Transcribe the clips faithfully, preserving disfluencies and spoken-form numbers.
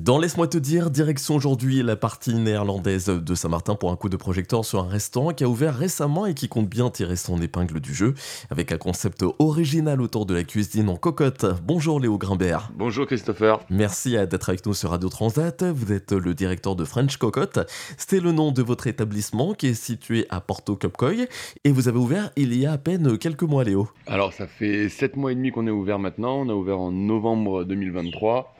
Dans Laisse-moi te dire, direction aujourd'hui la partie néerlandaise de Saint-Martin pour un coup de projecteur sur un restaurant qui a ouvert récemment et qui compte bien tirer son épingle du jeu avec un concept original autour de la cuisine en cocotte. Bonjour Léo Grimbert. Bonjour Christopher. Merci d'être avec nous sur Radio Transat. Vous êtes le directeur de French Cocotte. C'est le nom de votre établissement qui est situé à Porto Cupcoy et vous avez ouvert il y a à peine quelques mois, Léo. Alors ça fait sept mois et demi qu'on est ouvert maintenant. On a ouvert en novembre deux mille vingt-trois.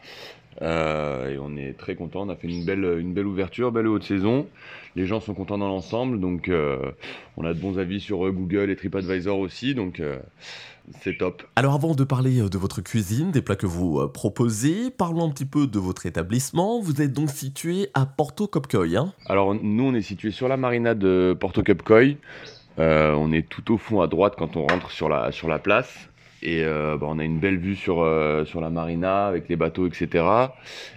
Euh, et on est très content, on a fait une belle, une belle ouverture, belle haute saison. Les gens sont contents dans l'ensemble, donc euh, on a de bons avis sur euh, Google et TripAdvisor aussi, donc euh, c'est top. Alors avant de parler de votre cuisine, des plats que vous euh, proposez, parlons un petit peu de votre établissement. Vous êtes donc situé à Porto Cupcoy, hein ? Alors nous on est situé sur la marina de Porto Cupcoy. Euh, on est tout au fond à droite quand on rentre sur la, sur la place. Et euh, bah, on a une belle vue sur, euh, sur la marina avec les bateaux, et cetera.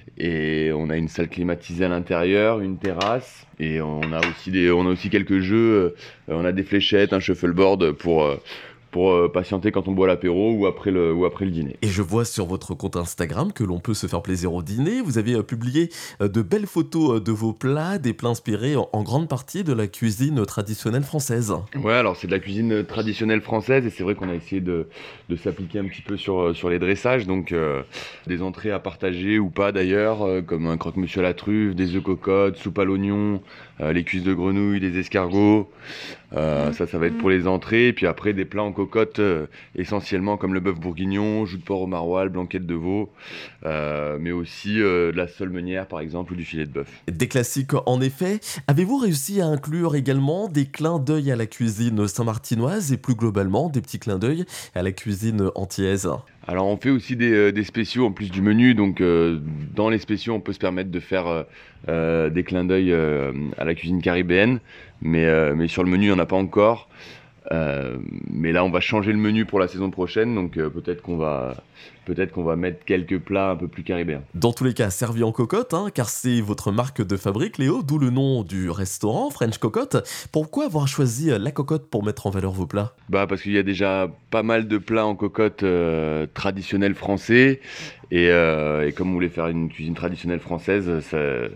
Et on a une salle climatisée à l'intérieur, une terrasse. Et on a aussi, des, on a aussi quelques jeux. Euh, on a des fléchettes, un shuffleboard pour, euh, pour euh, patienter quand on boit l'apéro ou après le, ou après le dîner. Et je vois sur votre compte Instagram que l'on peut se faire plaisir au dîner. Vous avez euh, publié euh, de belles photos euh, de vos plats, des plats inspirés en, en grande partie de la cuisine traditionnelle française. Ouais, alors c'est de la cuisine traditionnelle française et c'est vrai qu'on a essayé de, de s'appliquer un petit peu sur, sur les dressages. Donc euh, des entrées à partager ou pas d'ailleurs, euh, comme un croque-monsieur à la truffe, des œufs cocottes, soupe à l'oignon, euh, les cuisses de grenouille, des escargots. Euh, ça, ça va être pour les entrées. Et puis après, des plats en cocotte euh, essentiellement comme le bœuf bourguignon, joue de porc au maroilles, blanquette de veau, euh, mais aussi euh, de la sole meunière par exemple ou du filet de bœuf. Des classiques en effet. Avez-vous réussi à inclure également des clins d'œil à la cuisine saint-martinoise et plus globalement des petits clins d'œil à la cuisine antillaise ? Alors on fait aussi des, euh, des spéciaux en plus du menu, donc euh, dans les spéciaux on peut se permettre de faire euh, euh, des clins d'œil euh, à la cuisine caribéenne, mais, euh, mais sur le menu il n'y en a pas encore. Euh, mais là on va changer le menu pour la saison prochaine, donc euh, peut-être qu'on va peut-être qu'on va mettre quelques plats un peu plus caribéens. Dans tous les cas, servi en cocotte, hein, car c'est votre marque de fabrique, Léo, d'où le nom du restaurant, French Cocotte. Pourquoi avoir choisi la cocotte pour mettre en valeur vos plats ? Bah parce qu'il y a déjà pas mal de plats en cocotte euh, traditionnels français, et, euh, et comme on voulait faire une cuisine traditionnelle française, ça,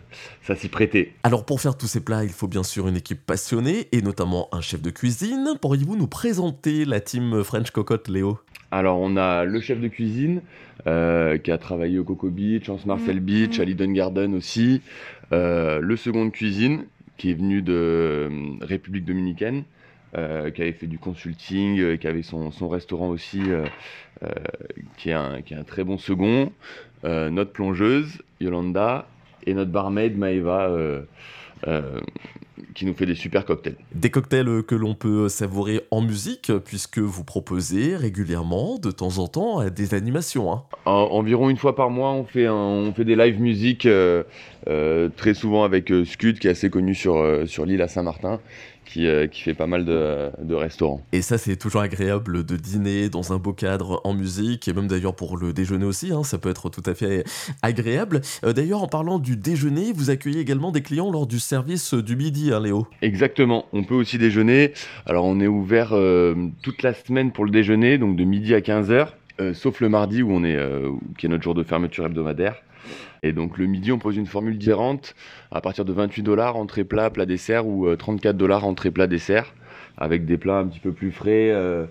ça s'y prêtait. Alors pour faire tous ces plats, il faut bien sûr une équipe passionnée, et notamment un chef de cuisine. Pourriez-vous nous présenter la team French Cocotte, Léo ? Alors on a le chef de cuisine euh, qui a travaillé au Coco Beach, en Marcel Beach, à l'Eden Garden aussi. Euh, le second de cuisine qui est venu de euh, République Dominicaine, euh, qui avait fait du consulting, euh, qui avait son, son restaurant aussi, euh, euh, qui, est un, qui est un très bon second. Euh, notre plongeuse, Yolanda, et notre barmaid, Maëva, euh, euh, qui nous fait des super cocktails. Des cocktails que l'on peut savourer en musique, puisque vous proposez régulièrement, de temps en temps, des animations. Hein. En, environ une fois par mois, on fait, un, on fait des live musique, euh, euh, très souvent avec euh, Scud, qui est assez connu sur, euh, sur l'île à Saint-Martin, qui, euh, qui fait pas mal de, de restaurants. Et ça, c'est toujours agréable de dîner dans un beau cadre en musique, et même d'ailleurs pour le déjeuner aussi, hein, ça peut être tout à fait agréable. Euh, d'ailleurs, en parlant du déjeuner, vous accueillez également des clients lors du service du midi, hein, Léo ? Exactement, on peut aussi déjeuner. Alors on est ouvert euh, toute la semaine pour le déjeuner, donc de midi à quinze heures, euh, sauf le mardi où on est, euh, qui est notre jour de fermeture hebdomadaire. Et donc le midi, on pose une formule différente à partir de vingt-huit dollars entrée plat, plat dessert, ou euh, trente-quatre dollars entrée plat dessert, avec des plats un petit peu plus frais, euh,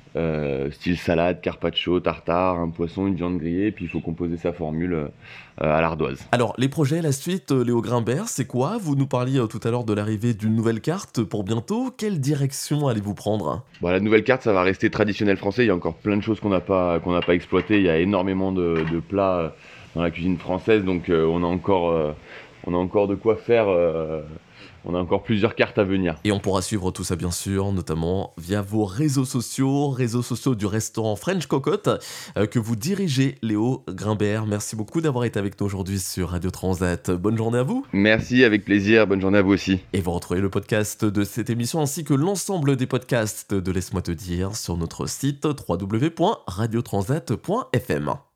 euh, style salade, carpaccio, tartare, un poisson, une viande grillée, et puis il faut composer sa formule euh, à l'ardoise. Alors les projets, la suite, Léo Grimbert, c'est quoi ? Vous nous parliez tout à l'heure de l'arrivée d'une nouvelle carte pour bientôt. Quelle direction allez-vous prendre ? Bon, la nouvelle carte, ça va rester traditionnel français. Il y a encore plein de choses qu'on n'a pas, qu'on n'a pas exploitées. Il y a énormément de, de plats dans la cuisine française, donc euh, on a encore, euh, on a encore de quoi faire. Euh, on a encore plusieurs cartes à venir. Et on pourra suivre tout ça bien sûr, notamment via vos réseaux sociaux, réseaux sociaux du restaurant French Cocotte euh, que vous dirigez, Léo Grimbert. Merci beaucoup d'avoir été avec nous aujourd'hui sur Radio Transat. Bonne journée à vous. Merci, avec plaisir. Bonne journée à vous aussi. Et vous retrouvez le podcast de cette émission ainsi que l'ensemble des podcasts de Laisse-moi te dire sur notre site w w w point radio transat point f m.